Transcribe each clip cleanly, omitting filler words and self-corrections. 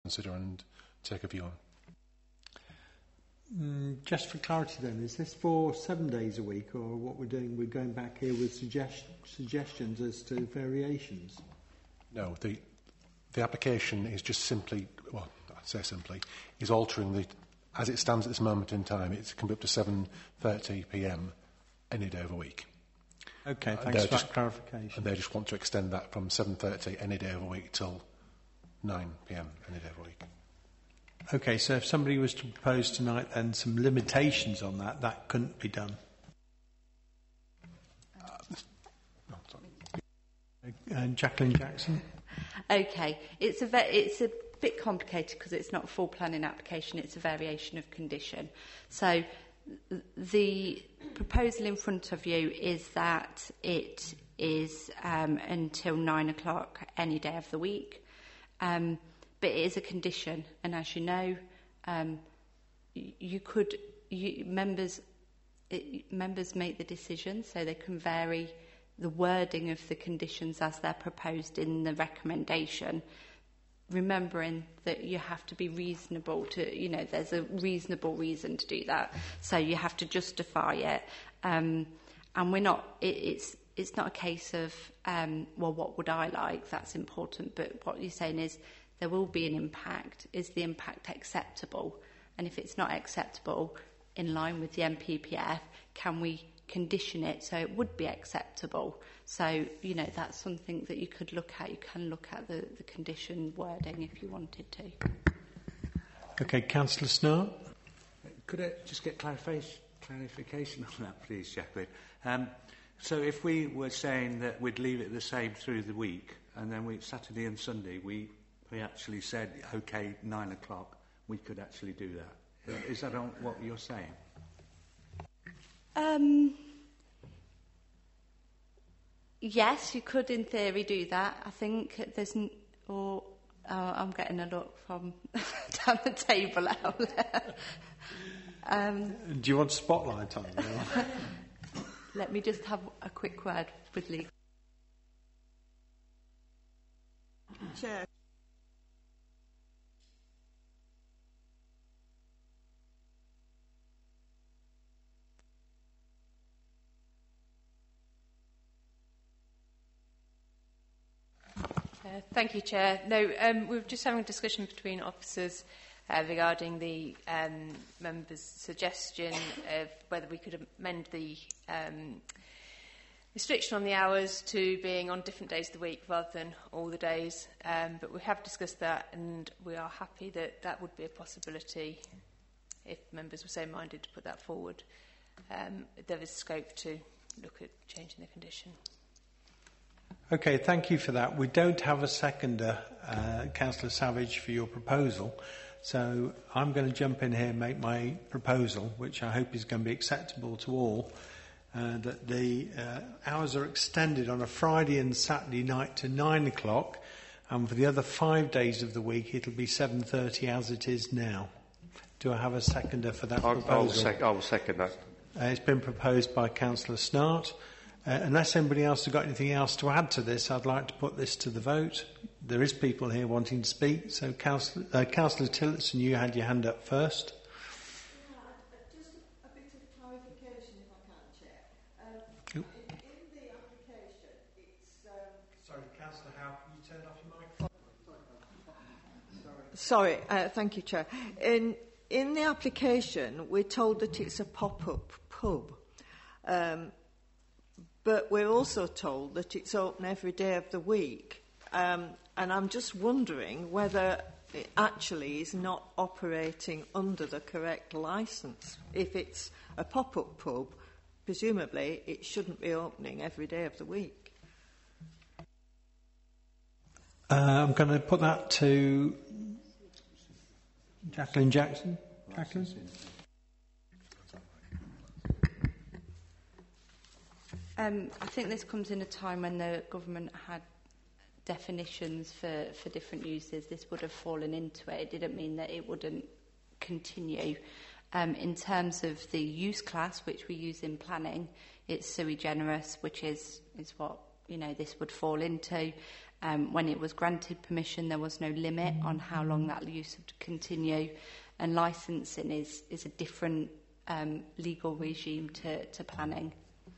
consider and take a view on. Just for clarity then, is this for 7 days a week, or what we're doing, we're going back here with suggestions as to variations? No, the application is just simply, well, I'd say simply, is altering the, as it stands at this moment in time, it can be up to 7:30 p.m. any day of a week. Okay, thanks for that clarification. And they just want to extend that from 7:30 any day of a week till 9 p.m. any day of a week. Okay, so if somebody was to propose tonight then some limitations on that, that couldn't be done? Jacqueline Jackson? Okay, it's a bit complicated because it's not a full planning application, it's a variation of condition. So the proposal in front of you is that it is until 9 o'clock any day of the week. But it is a condition, and as you know, members make the decision, so they can vary the wording of the conditions as they're proposed in the recommendation, remembering that you have to be reasonable to, there's a reasonable reason to do that, so you have to justify it, and we're not, it's not a case of, well, what would I like, that's important, but what you're saying is, there will be an impact. Is the impact acceptable? And if it's not acceptable, in line with the NPPF, can we condition it so it would be acceptable? So, that's something that you could look at. You can look at the condition wording if you wanted to. Okay, Councillor Snart. Could I just get clarification on that, please, Jacqueline? So if we were saying that we'd leave it the same through the week, and then Saturday and Sunday, we actually said, OK, 9 o'clock, we could actually do that. Is that what you're saying? Yes, you could in theory do that. I think I'm getting a look from down the table out there. Do you want spotlight on you? Let me just have a quick word with legal. Chair. Thank you, Chair. No, we were just having a discussion between officers regarding the members' suggestion of whether we could amend the restriction on the hours to being on different days of the week rather than all the days. But we have discussed that, and we are happy that that would be a possibility if members were so minded to put that forward. There is scope to look at changing the condition. Okay, thank you for that. We don't have a seconder, Councillor Savage, for your proposal. So I'm going to jump in here and make my proposal, which I hope is going to be acceptable to all, that the hours are extended on a Friday and Saturday night to 9 o'clock, and for the other 5 days of the week it'll be 7:30 as it is now. Do I have a seconder for that proposal? I will second that. It's been proposed by Councillor Snart. Unless anybody else has got anything else to add to this, I'd like to put this to the vote. There is people here wanting to speak, so Councillor Tillotson, you had your hand up first. Just a bit of clarification, if I can, Chair. In the application, it's... Sorry, Councillor Howe, can you turn off your microphone? Sorry, thank you, Chair. In the application, we're told that it's a pop-up pub. But we're also told that it's open every day of the week. And I'm just wondering whether it actually is not operating under the correct licence. If it's a pop-up pub, presumably it shouldn't be opening every day of the week. I'm going to put that to Jacqueline Jackson. Jacqueline? I think this comes in a time when the government had definitions for different uses. This would have fallen into it. It didn't mean that it wouldn't continue. In terms of the use class, which we use in planning, it's sui generis, which is what this would fall into. When it was granted permission, there was no limit on how long that use would continue, and licensing is a different legal regime to planning.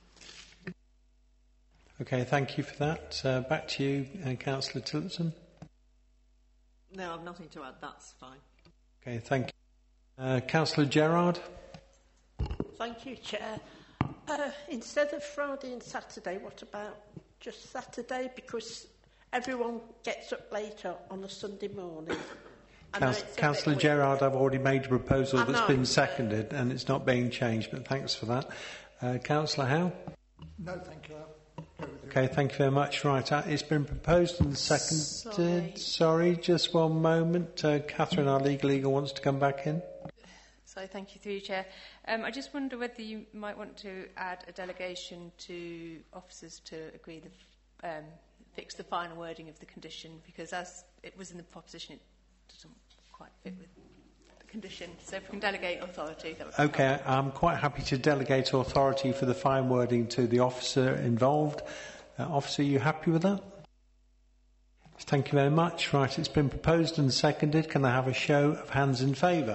Okay, thank you for that. Back to you, Councillor Tillotson. No, I've nothing to add. That's fine. Okay, thank you. Councillor Gerard. Thank you, Chair. Instead of Friday and Saturday, what about just Saturday? Because everyone gets up later on a Sunday morning. Councillor Gerard, I've already made a proposal that's been seconded and it's not being changed, but thanks for that. Councillor Howe? No, thank you. Okay, thank you very much. Right, it's been proposed and seconded. Sorry, just one moment. Catherine, our legal eagle, wants to come back in. So thank you through you, Chair. I just wonder whether you might want to add a delegation to officers to agree fix the final wording of the condition, because as it was in the proposition, it doesn't quite fit with the condition. So if we can delegate authority, that would be Okay, helpful. I'm quite happy to delegate authority for the fine wording to the officer involved. Officer, are you happy with that? Thank you very much. Right, it's been proposed and seconded. Can I have a show of hands in favour?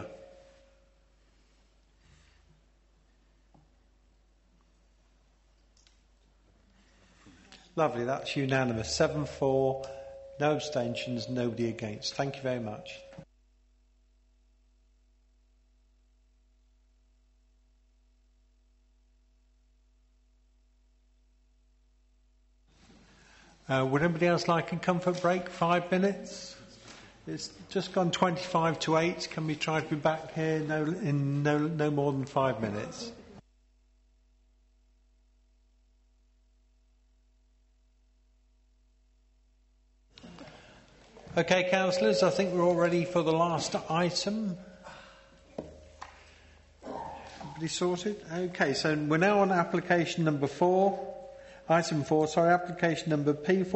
Lovely, that's unanimous. 7-4, no abstentions, nobody against. Thank you very much. Would anybody else like a comfort break? 5 minutes? It's just gone 25 to 8. Can we try to be back here in no more than 5 minutes? Okay, councillors, I think we're all ready for the last item. Everybody sorted? Okay, so we're now on application number 4. Item 4, application number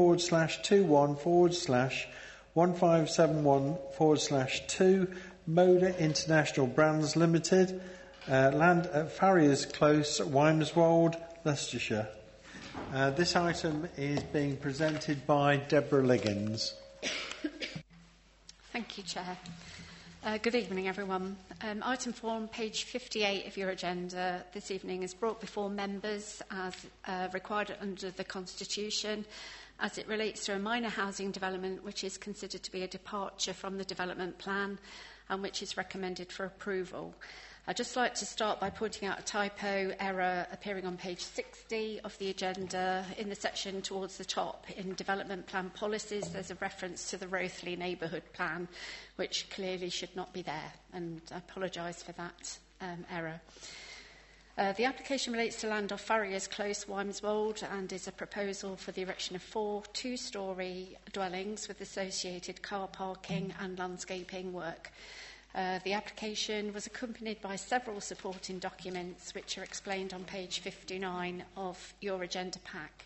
P/21/1571/2, Moda International Brands Limited, land at Farriers Close, Wymeswold, Leicestershire. This item is being presented by Deborah Liggins. Thank you, Chair. Good evening, everyone. Item 4 on page 58 of your agenda this evening is brought before members as required under the Constitution as it relates to a minor housing development which is considered to be a departure from the development plan and which is recommended for approval. I'd just like to start by pointing out a typo error appearing on page 60 of the agenda. In the section towards the top, in development plan policies, there's a reference to the Rothley neighbourhood plan, which clearly should not be there, and I apologise for that error. The application relates to land off Farriers Close, Wymeswold, and is a proposal for the erection of 4 two-storey dwellings with associated car parking and landscaping work. The application was accompanied by several supporting documents which are explained on page 59 of your agenda pack.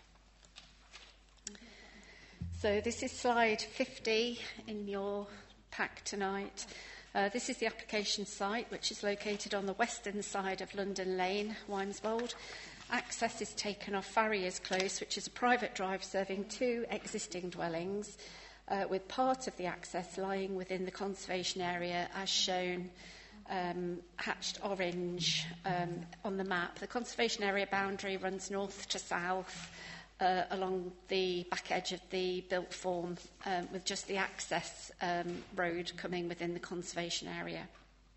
So this is slide 50 in your pack tonight. This is the application site, which is located on the western side of London Lane, Wymeswold. Access is taken off Farriers Close, which is a private drive serving 2 existing dwellings, with part of the access lying within the conservation area as shown hatched orange on the map. The conservation area boundary runs north to south along the back edge of the built form with just the access road coming within the conservation area.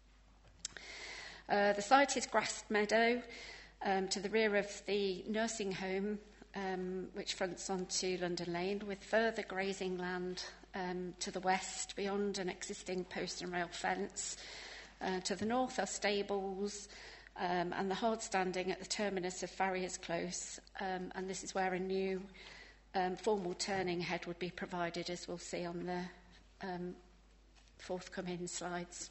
The site is grassed meadow to the rear of the nursing home which fronts onto London Lane, with further grazing land to the west beyond an existing post and rail fence. To the north are stables and the hard standing at the terminus of Farriers Close, and this is where a new formal turning head would be provided, as we'll see on the forthcoming slides.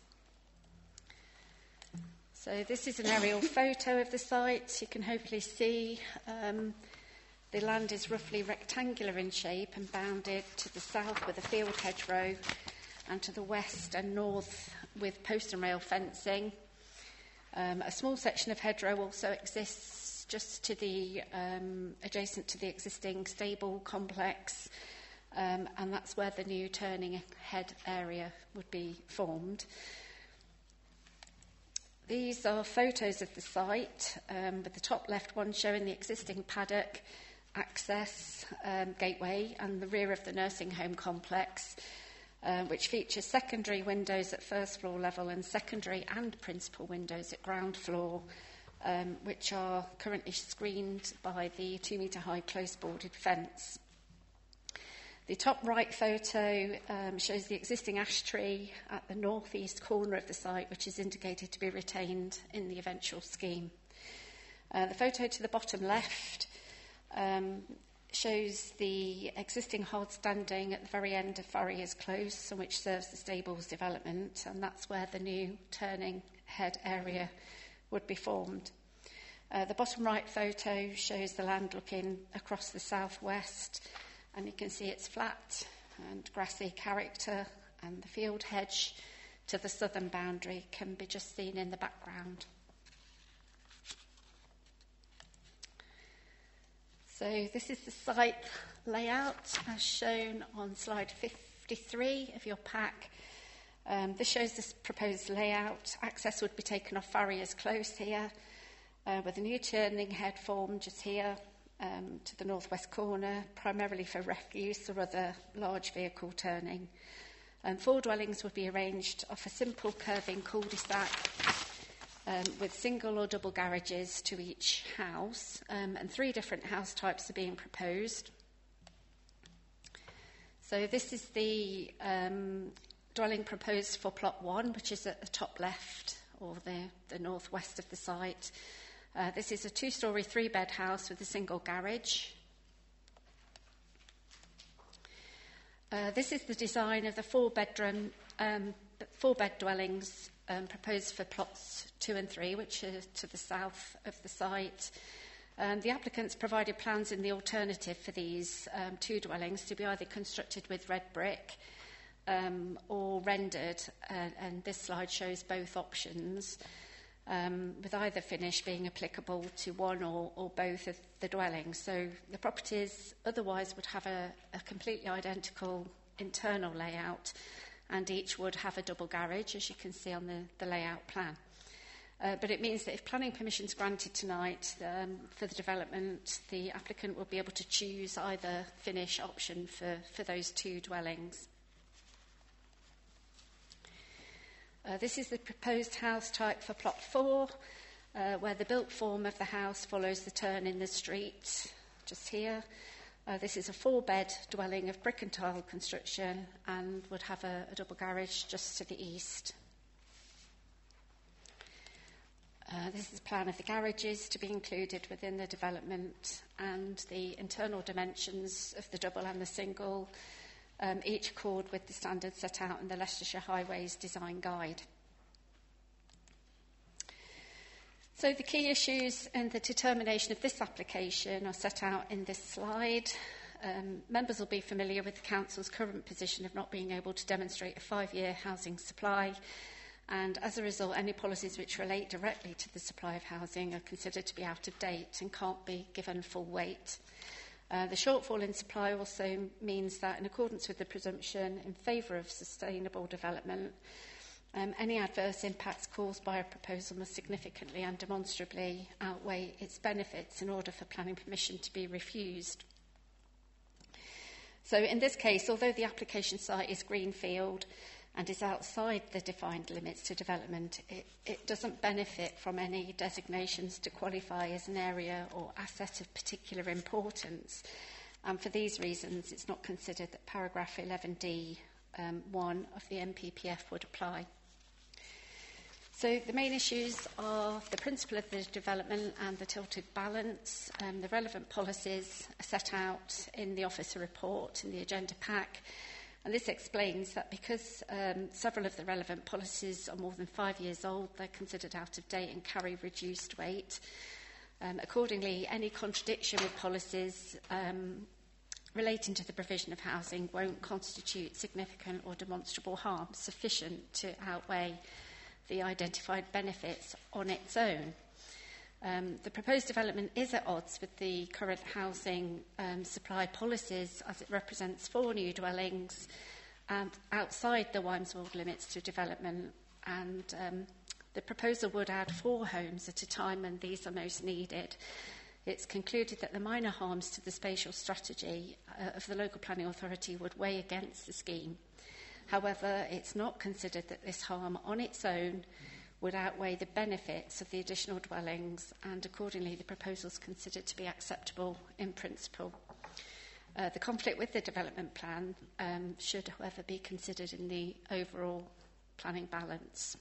So this is an aerial photo of the site. You can hopefully see the land is roughly rectangular in shape and bounded to the south with a field hedgerow and to the west and north with post and rail fencing. A small section of hedgerow also exists just to the adjacent to the existing stable complex, and that's where the new turning head area would be formed. These are photos of the site, with the top left one showing the existing paddock, access, gateway, and the rear of the nursing home complex, which features secondary windows at first floor level and secondary and principal windows at ground floor, which are currently screened by the 2-metre high close boarded fence. The top right photo shows the existing ash tree at the northeast corner of the site, which is indicated to be retained in the eventual scheme. The photo to the bottom left shows the existing hard standing at the very end of Farrier's Close, which serves the stables development, and that's where the new turning head area would be formed. The bottom right photo shows the land looking across the southwest, and you can see its flat and grassy character, and the field hedge to the southern boundary can be just seen in the background. So this is the site layout as shown on slide 53 of your pack. This shows this proposed layout. Access would be taken off Farrier's Close here, with a new turning head formed just here to the northwest corner, primarily for refuse or other large vehicle turning. 4 dwellings would be arranged off a simple curving cul-de-sac with single or double garages to each house, and 3 different house types are being proposed. So this is the dwelling proposed for plot 1, which is at the top left or the northwest of the site. This is a 2-storey 3-bed house with a single garage. This is the design of the 4-bed dwellings proposed for plots 2 and 3, which are to the south of the site. The applicants provided plans in the alternative for these 2 dwellings to be either constructed with red brick or rendered, and this slide shows both options, with either finish being applicable to one or both of the dwellings. So the properties otherwise would have a completely identical internal layout, and each would have a double garage, as you can see on the layout plan. But it means that if planning permission is granted tonight for the development, the applicant will be able to choose either finish option for those 2 dwellings. This is the proposed house type for plot 4, where the built form of the house follows the turn in the street, just here. This is a 4-bed dwelling of brick and tile construction and would have a double garage just to the east. This is a plan of the garages to be included within the development, and the internal dimensions of the double and the single each accord with the standards set out in the Leicestershire Highways Design Guide. So the key issues in the determination of this application are set out in this slide. Members will be familiar with the Council's current position of not being able to demonstrate a 5-year housing supply, and as a result, any policies which relate directly to the supply of housing are considered to be out of date and can't be given full weight. The shortfall in supply also means that, in accordance with the presumption in favour of sustainable development, any adverse impacts caused by a proposal must significantly and demonstrably outweigh its benefits in order for planning permission to be refused. So in this case, although the application site is greenfield and is outside the defined limits to development, it doesn't benefit from any designations to qualify as an area or asset of particular importance. And for these reasons, it's not considered that paragraph 11D 1 of the NPPF would apply. So the main issues are the principle of the development and the tilted balance. The relevant policies are set out in the officer report in the agenda pack. And this explains that because several of the relevant policies are more than 5 years old, they're considered out of date and carry reduced weight. Accordingly, any contradiction with policies relating to the provision of housing won't constitute significant or demonstrable harm sufficient to outweigh the identified benefits on its own. The proposed development is at odds with the current housing supply policies, as it represents 4 new dwellings outside the Wymeswold limits to development, and the proposal would add 4 homes at a time when these are most needed. It's concluded that the minor harms to the spatial strategy of the local planning authority would weigh against the scheme. However, it's not considered that this harm on its own would outweigh the benefits of the additional dwellings, and accordingly the proposal is considered to be acceptable in principle. The conflict with the development plan should, however, be considered in the overall planning balance.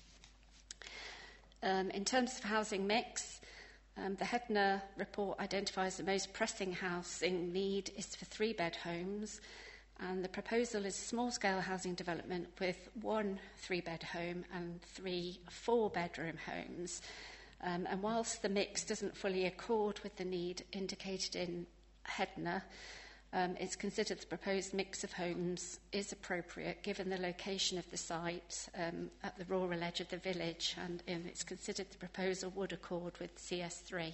In terms of housing mix, the Hedner report identifies the most pressing housing need is for 3-bed homes, and the proposal is a small-scale housing development with 1 3-bed home and 3 4-bedroom homes. And whilst the mix doesn't fully accord with the need indicated in Hedner, it's considered the proposed mix of homes is appropriate given the location of the site at the rural edge of the village, and it's considered the proposal would accord with CS3.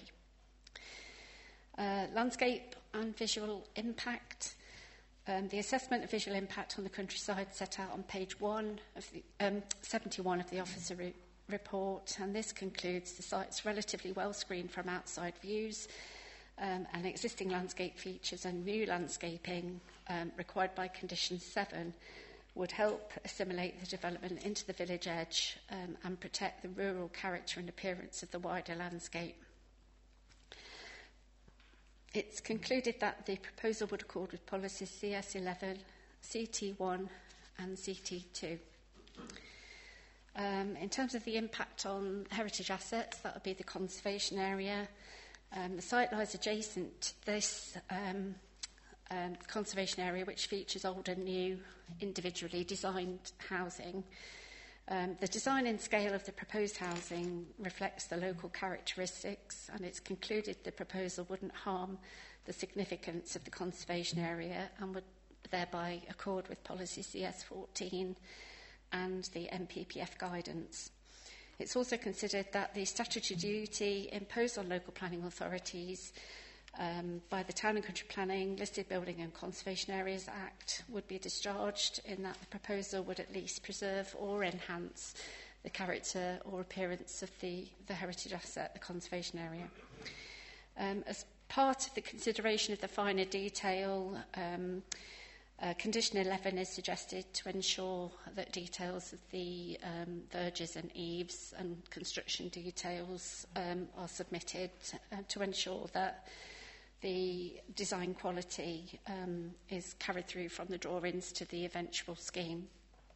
Landscape and visual impact. The assessment of visual impact on the countryside set out on page 71 of the officer report, and this concludes the site's relatively well screened from outside views, and existing landscape features and new landscaping required by condition 7 would help assimilate the development into the village edge and protect the rural character and appearance of the wider landscape. It's concluded that the proposal would accord with policies CS11, CT1 and CT2. In terms of the impact on heritage assets, that would be the conservation area. The site lies adjacent to this conservation area, which features old and new individually designed housing. The design and scale of the proposed housing reflects the local characteristics, and it's concluded the proposal wouldn't harm the significance of the conservation area and would thereby accord with policy CS14 and the MPPF guidance. It's also considered that the statutory duty imposed on local planning authorities by the Town and Country Planning, Listed Building and Conservation Areas Act would be discharged, in that the proposal would at least preserve or enhance the character or appearance of the heritage asset, the conservation area. As part of the consideration of the finer detail, Condition 11 is suggested to ensure that details of the verges and eaves and construction details are submitted to ensure that the design quality is carried through from the drawings to the eventual scheme.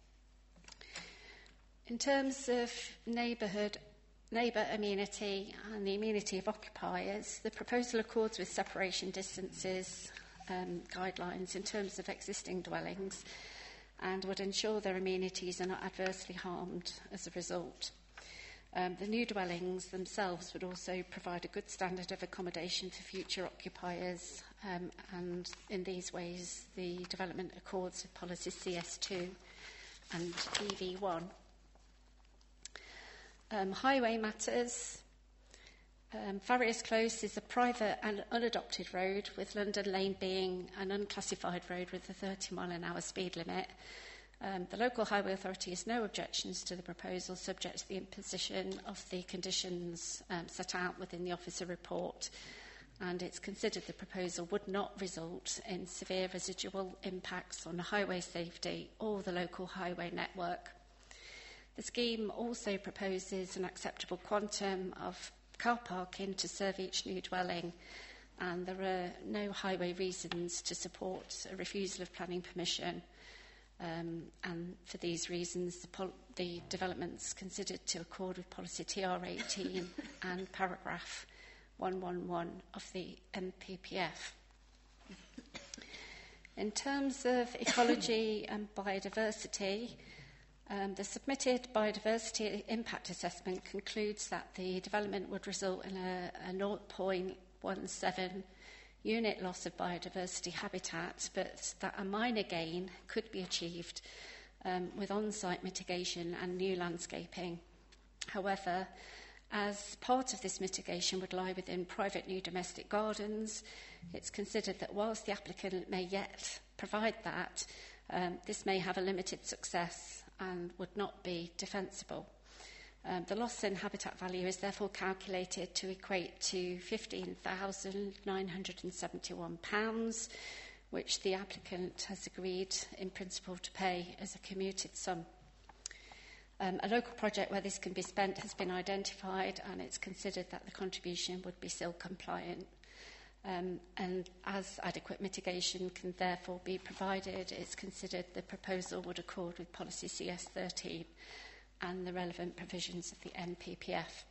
In terms of neighbour amenity and the amenity of occupiers, the proposal accords with separation distances guidelines in terms of existing dwellings and would ensure their amenities are not adversely harmed as a result. The new dwellings themselves would also provide a good standard of accommodation for future occupiers, and in these ways the development accords with policies CS2 and EV1. Highway matters. Farriers Close is a private and unadopted road, with London Lane being an unclassified road with a 30-mile-an-hour speed limit. The local highway authority has no objections to the proposal, subject to the imposition of the conditions set out within the officer report, and it's considered the proposal would not result in severe residual impacts on highway safety or the local highway network. The scheme also proposes an acceptable quantum of car parking to serve each new dwelling, and there are no highway reasons to support a refusal of planning permission, and for these reasons the development's considered to accord with policy TR18 and paragraph 111 of the MPPF. In terms of ecology and biodiversity, the submitted biodiversity impact assessment concludes that the development would result in a 0.17 unit loss of biodiversity habitat, but that a minor gain could be achieved with on-site mitigation and new landscaping. However, As part of this mitigation would lie within private new domestic gardens, it's considered that whilst the applicant may yet provide that, this may have a limited success and would not be defensible. The loss in habitat value is therefore calculated to equate to £15,971, which the applicant has agreed in principle to pay as a commuted sum. A local project where this can be spent has been identified, and it's considered that the contribution would be SIL compliant. And as adequate mitigation can therefore be provided, it's considered the proposal would accord with policy CS13 and the relevant provisions of the NPPF.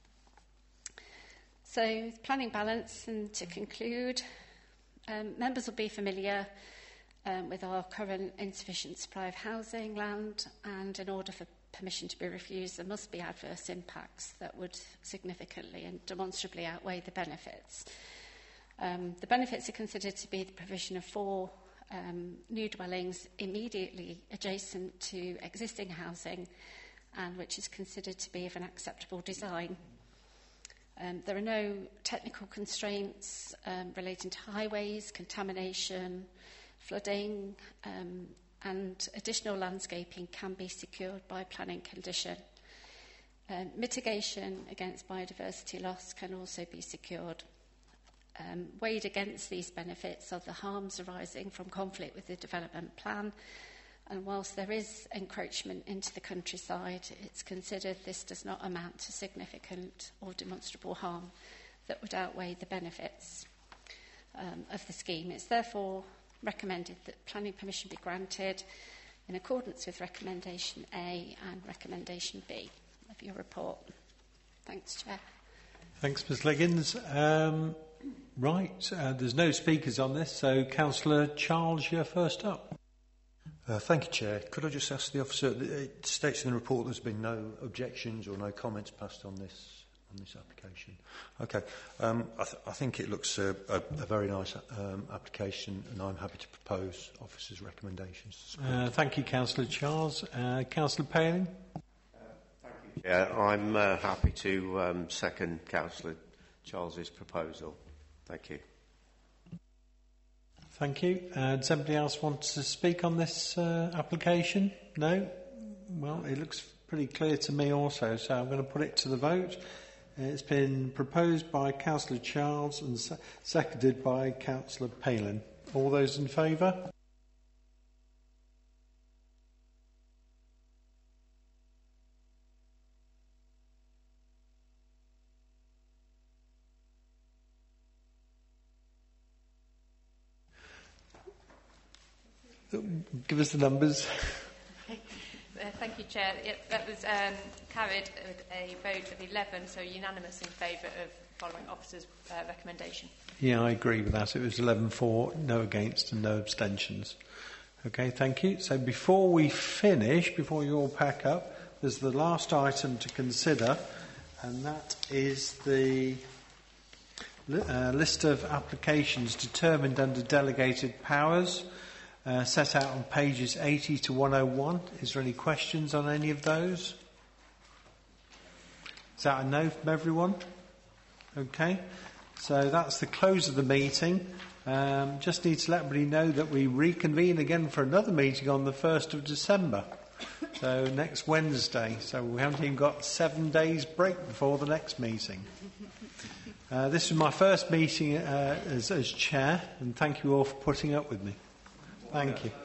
So, planning balance, and to conclude, members will be familiar with our current insufficient supply of housing, land, and in order for permission to be refused, there must be adverse impacts that would significantly and demonstrably outweigh the benefits. The benefits are considered to be the provision of 4 new dwellings immediately adjacent to existing housing, and which is considered to be of an acceptable design. There are no technical constraints relating to highways, contamination, flooding, and additional landscaping can be secured by planning condition. Mitigation against biodiversity loss can also be secured. Weighed against these benefits are the harms arising from conflict with the development plan, and whilst there is encroachment into the countryside, it's considered this does not amount to significant or demonstrable harm that would outweigh the benefits of the scheme. It's therefore recommended that planning permission be granted in accordance with Recommendation A and Recommendation B of your report. Thanks, Chair. Thanks, Ms Liggins. There's no speakers on this, so Councillor Charles, you're first up. Thank you, Chair. Could I just ask the officer, it states in the report there's been no objections or no comments passed on this application. Okay. I think it looks a very nice application, and I'm happy to propose officer's recommendations. Thank you, Councillor Charles. Councillor Paling? Thank you, Chair. I'm happy to second Councillor Charles's proposal. Thank you. Thank you. Does anybody else want to speak on this application? No? Well, it looks pretty clear to me also, so I'm going to put it to the vote. It's been proposed by Councillor Charles and seconded by Councillor Palin. All those in favour? Give us the numbers. Thank you, Chair. That was carried with a vote of 11, so unanimous in favour of following officer's recommendation. Yeah, I agree with that. It was 11 for, no against and no abstentions. Okay, thank you. So before we finish, before you all pack up, there's the last item to consider, and that is the list of applications determined under delegated powers. Set out on pages 80 to 101. Is there any questions on any of those? Is that a no from everyone? Okay. So that's the close of the meeting. Just need to let everybody know that we reconvene again for another meeting on the 1st of December. So next Wednesday. So we haven't even got 7 days break before the next meeting. This is my first meeting as chair, and thank you all for putting up with me. Thank you.